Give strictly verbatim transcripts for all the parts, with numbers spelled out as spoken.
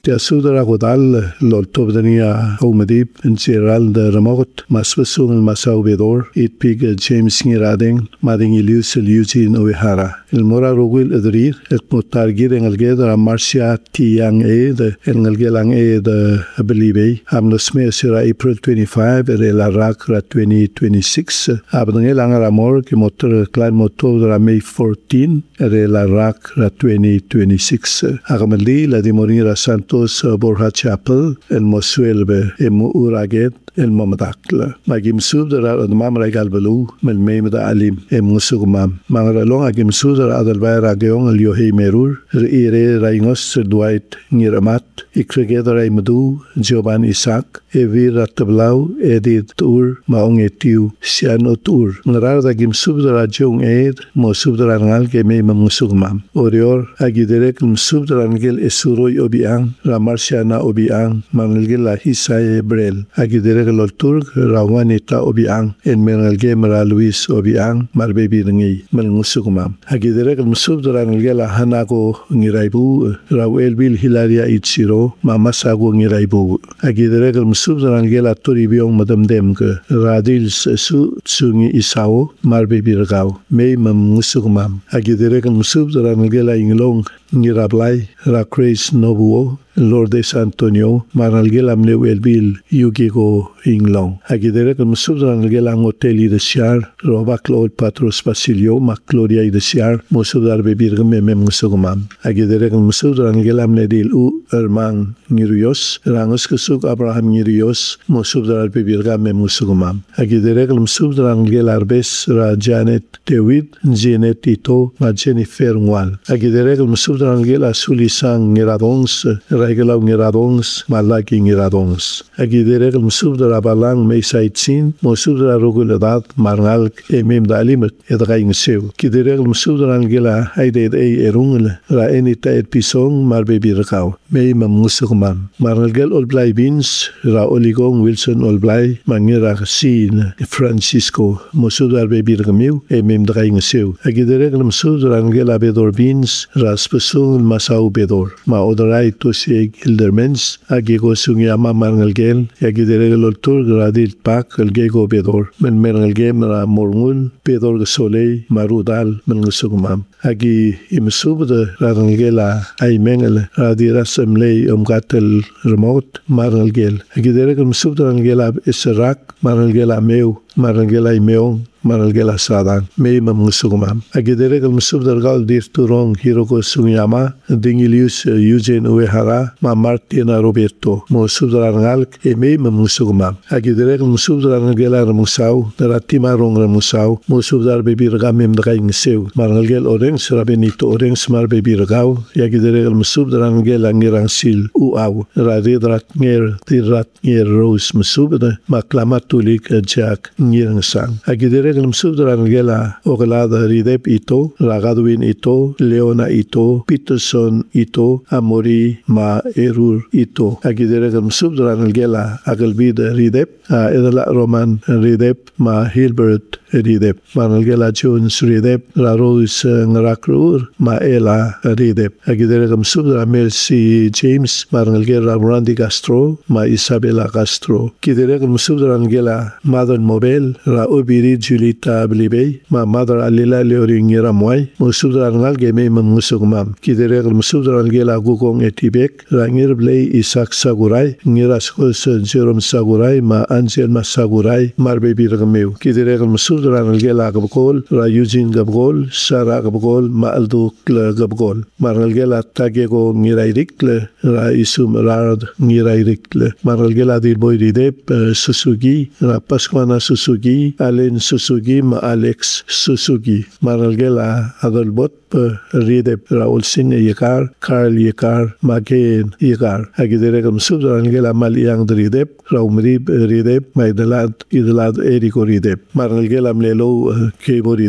te asudara godal lol tobdania homadip in Gerald de Ramogot maswasung masau bedor it pig James Ngirading mading Ilius Eugene O'Hara el mora rogul edrir et motargir en algedra Marcia Tiang E de en algelang E de Abelibe amnosme sera April twenty-five e la rakra twenty twenty-six abdenge langara mor ki motor klein motor de May fourteen e la rakra twenty twenty-six agamali la di Morinra Santos Borja Chapel en Mosuelbe e Uraget el Mamadakla magim subdara admam regal belu mel memda alim e musugmam mangra long agim sudara adalbaira geong el yohe merur ire raingos Dwight Ngiramat ikregedara imdu Jovan Isaac e virat blau edit ur maong etiu siano tur ngrar agim subdara jong ed mo subdara ngal ke me musugmam orior agiderek subdara ngel esuroi obiang ramarsiana obiang mangelgel la hisae brel agidere lol turk rawanita obiang en mengelge mara Luis obiang marbebi ngi mel musugmam agidere musubdara ngela hanago ngiraibu rawel bil hilaria ichiro mamasago ngiraibu agidere musubdara ngela toribiong madamdem ke radil su tsungi isao marbebi rgau me musugmam agidere musubdara ngela inglong ngirablai rakreis nobuo Lord de Antonio maralgelam lewelbil yugigo inglong agidere com subdran gelang hoteli de siar robaklo patros basilio macloria de siar mosudar bebir mem musugmam agidere com subdran gelam ledil u ermang ngirios rangos kesuk Abraham ngirios mosudar bebir mem musugmam agidere com subdran gelarbes ra Janet David Janet Ito ma Jennifer Wal agidere com subdran gela sulisang ngiradons Regelaw ngiradons malaki ngiradons agidere com subdara balang may saitsin mo subdara roguladad marngal emem dalimet edraing seu kidere com subdara gela haide e erungel ra enita et pisong marbebi rakaw may mamusugmam marngal gel olblay bins ra oligong Wilson olblay mangira sin Francisco mo subdara bebi ramiu emem draing seu agidere com subdara gela bedor bins ras pesung masau bedor ma odrai to Gildermens agigo sungyama mangalgel agidere loltur gradil pak elgego bedor men mengalgem ra mormul bedor solei marudal mengusugmam agi imsubde rangela aimengel radira semlei umgatel remote maralgel agidere imsubde rangela israk maralgela meu maralgela meong maralgela sadan me mamusugmam agidere gal musubdar gal dir turong hiroko sungyama dingilius Eugene O'Hara ma Martina Roberto musubdar ngal e me mamusugmam agidere gal musubdar ngela musau daratima rong musau musubdar bebir gamem draing seu maralgel oreng srabenito oreng smar bebir gaw agidere gal musubdar ngela ngirang sil u aw radidrat nger tirat nger rose musubda maklamatulik jack ngirang sang agidere Gal musubdara ngela oglada ridep ito ragadwin ito Leona ito Peterson ito Amori ma erur ito agidere gal musubdara ngela agalbid ridep edala Roman ridep ma Hilbert ridep manalgela Jones ridep la Rose ngarakrur ma Ela ridep agidere gal musubdara Mercy James manalgela Randy Castro ma Isabella Castro kidere gal musubdara ngela Madon Mobel ra obiri Julita Blibey ma Mother Alila Leoringira Moy musudran ngal geme musugmam kidere musudran gela gugong etibek rangir blay Isaac Saguray ngira skos Jerome Saguray ma Angel Masaguray marbe birgameu kidere musudran gela gabgol ra Eugene gabgol Sara gabgol ma Aldo gabgol maral gela tagego ngirairik ra Isum Rard ngirairik maral gela dir boy ridep Susugi ra Pasquana Susugi Alen Susugi ma Alex Susugi maralgela adalbot ridep Raul Sin Yekar Carl Yekar Maken Yekar agidere kam subdrangela maliang ridep Raumrib ridep Maidalad idalad Eriko ridep maralgela mlelo Kebo ridep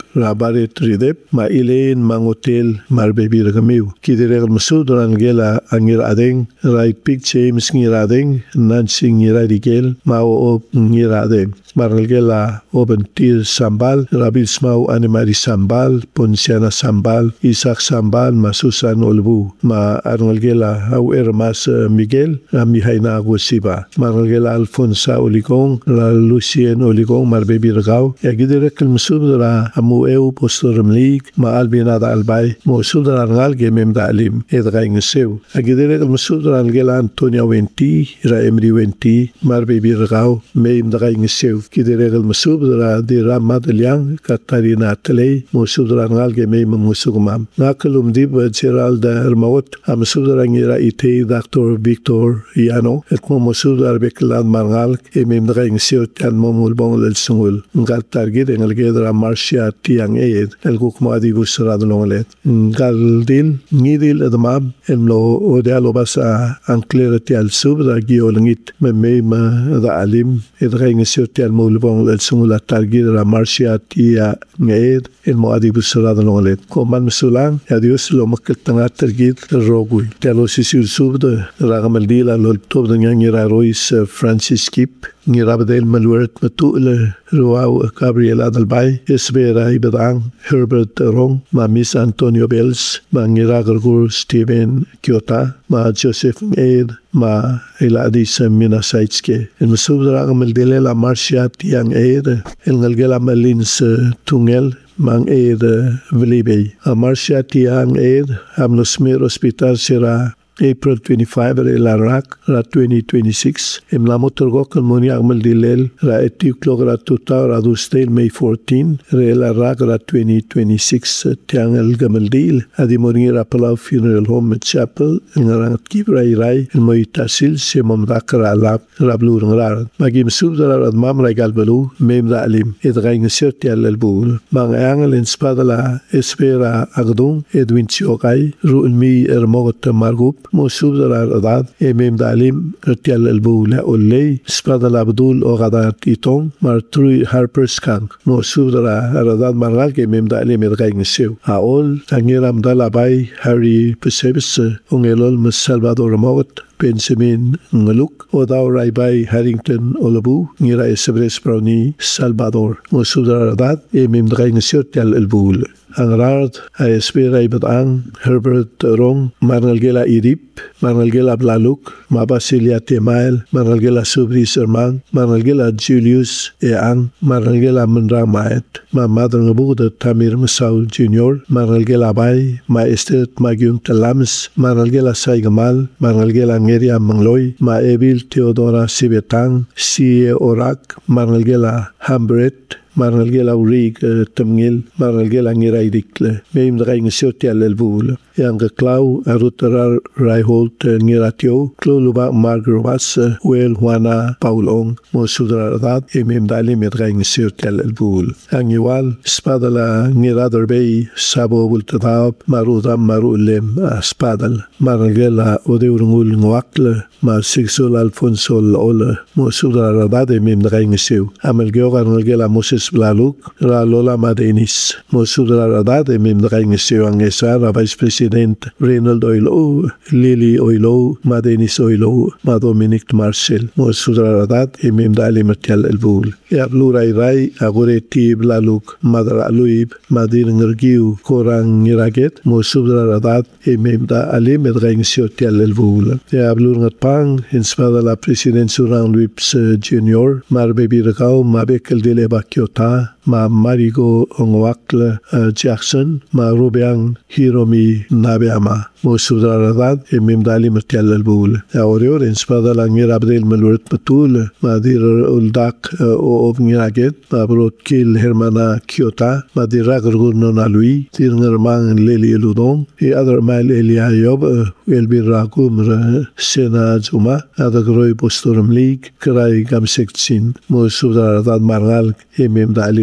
rabaret ridep ma ilain mang hotel marbebi ragamiu kidire masud ran gela angir adeng right pick James ngiradeng Nancy ngiradikel ma o ngiradeng maralgela obentir sambal rabil smau animari sambal ponsiana sambal Isaac sambal ma Susan olbu ma arnalgela au ermas Miguel amihaina agosiba maralgela Alfonsa oligong la Lucien oligong marbebi ragaw ya gidire kelmsudra amu eu postorum league ma albinada albay mo sudra ngal gemem dalim edgaing seu agidire kelmsudra algela Antonio Wenti ra Emri Wenti marbebi ragaw meim dagaing seu kidire kelmsudra di ramadliang Katarina Tley mo sudra ngal gemem musugmam nakalum dib Gerald Hermaut am sudra ngira ite Doctor Victor Yano et mo sudra beklan marngal emem dagaing seu tan momul bong lel sungul ngal target ngal gedra Marcia tiang eed el gukmo adibus radlonglet ngal dil ngidil edmab emlo odalo basa anclerity al subra giolngit memema da alim edgaing seu tan momul bong lel sungul target ra Marcia tia eed elmo adibus radlonglet koman sulang adios lo makatanga target rogui telo sisul subda ragamal dila lo tob ngira Royce Francis Kip ngirabdel malwert matule Ruau Gabriela Dalbay Esbera Ibadang Herbert Rong ma Miss Antonio Bells ma ngiragargur Steven Kiota ma Joseph Eid ma Eladis Minasaitske el masudra gamal dele la Marcia tiang Eid el ngalgela malins tungel mang Eid Vlibey a Marcia tiang Eid am Smer Hospital sera April twenty-fifth ra Iraq ra twenty twenty-six em la motorgok moni agmal dilel ra eighty o'clock ra tuta ra dustel May fourteenth ra la Iraq ra twenty twenty-six tiang el gamal dil adi moni ra Palau Funeral Home Chapel ngarang kibra irai el moi tasil se mom dakra la ra blur ngar magim subdara ra mam ra galbalu mem da alim edgaing serti al bul mang angel in spadala espera agdung Edwin Chiokai ru'l mi ermogot margup موسوب در اداد امام دالیم ارتیال البوله اولی سپاد الابدول اوغادات ایتون مرتروی هارپرز کانگ موسوب در اداد مرغال که امام دالیم ادغاین سیو اول تنگیرم دالابای هری پسیبس اونگلول مسالبادور موت Benjamin Ngaluk Odao Raibay Harrington Olabu Ngira Esebres Brownie Salvador Mosudaradat Emim Drainesiot Yal Elbul Angrard A Espera Ibadang Herbert Rong Marnalgela Irip Marnalgela Blaluk Mabasilia Temael Marnalgela Subri Serman Marnalgela Julius Eang Marnalgela Mendra Maet Ma Madr Ngabuda Tamir Masau Junior Marnalgela Bay Ma Estet Magyung Talams Marnalgela Saigamal Marnalgela Ngeria Mangloy Ma Ebil Theodora Sibetang Sie Orak Marnalgela Hambret Marnalgela Urig Tamngil Marnalgela Ngiraidikle Meim Draing Sotial Elbul Yang Klau Arutarar Raiholt Ngiratio Kluluba Margrovas Wel Juana Paulong Mosudradad Emim Dali Medraing Sotial Elbul Angiwal Spadala Ngiradar Bay Sabo Bultadab Marudam Marulem Spadal Marnalgela Odeurungul Nwakle Ma Sixul Alfonso Ola Mosudradad Emim Draing Seu Amelgeo Arnalgela Moses Blaluk Ra Lola Madenis Mosudradad Emim Draing Seu Angesar Vice President Reynold Oilo, Lily Oilo, Madenis Oilo, Ma Dominic Marcel, Mosudradad Emim Dali Matial Elbul Yablu Rai Rai Agureti Blaluk Madra Aluib Madir Ngergiu Korang Niraget Mosudradad Emim Da Ali Medraing Siotial Elbul Yablu Ngatpang Inspada la President Surang Luips Junior Marbebi Ragau Mabekel Dileba Kyota Ma Marigo Ongwakle uh, Jackson Ma Rubiang Hiromi Nabeama Mosudradad Emim Dali Matial Elbul Aurior Inspada la Ngir Abdel Melwert Matul Madir Uldak o Ovniraget Ma Brotkil Hermana Kyota Madir Ragargur Nonalui Tirngermang Leli Eludong E Adar Mail Elia Yob Elbir Ragum Sena Zuma Adagroi Postorum League Krai Gamsektin Mosudradad Margal Emim Dali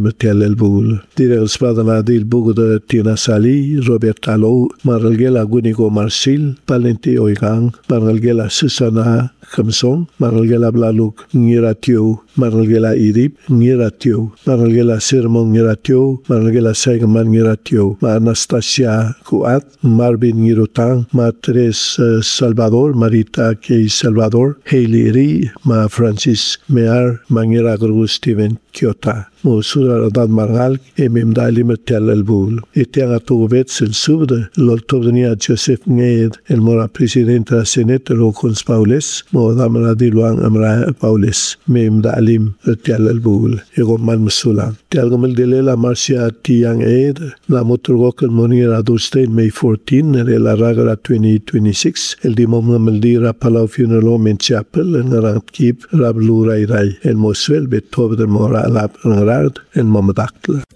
limetel el bul. Direl spadana dil bugu de Tina Sali, Robert Talo, Maralgela Gunigo Marsil, Palenti Oigang, Maralgela Susana Kamsong, Maralgela Blaluk, Ngiratio, Maralgela Idip, Ngiratio, Maralgela Sirmon Ngiratio, Maralgela Segman Ngiratio, Ma Anastasia Kuat, Marvin Ngirutang, Ma Teres uh, Salvador, Marita K. Salvador, Hailey Ri, Ma Francis Mear, Mangira Gru Steven Kiota. Mo sura dad margal e mem da limetel el bul. E tianga tovet sil subde, lol tobdenia Joseph Nged, el mora presidente la Senate lo cons Paules, mo damra diluang amra Paules, mem da lim tel el bul. E man musulan. Tialgam el delela Marcia Tiang Ed, la motorgok el monira Dustein May fourteen, el la ragara twenty twenty-six, el dimom el dira Palau Funeral Home in Chapel, en rang keep Rablu Rai Rai, el moswel betov de mora lap en Mamadatla.